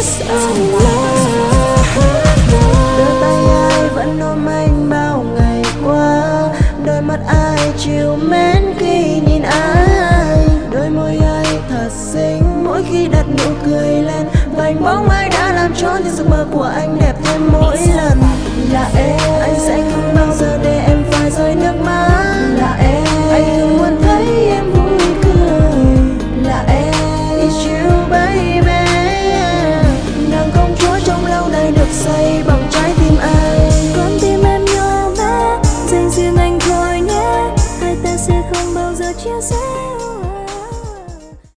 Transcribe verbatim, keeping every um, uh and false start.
Đôi tay ai vẫn ôm anh bao ngày qua, đôi mắt ai chiều mến khi nhìn anh, đôi môi ai thật xinh mỗi khi đặt nụ cười lên, vành bóng ai đã làm trốn thì giấc mơ của anh đẹp thêm mỗi lần.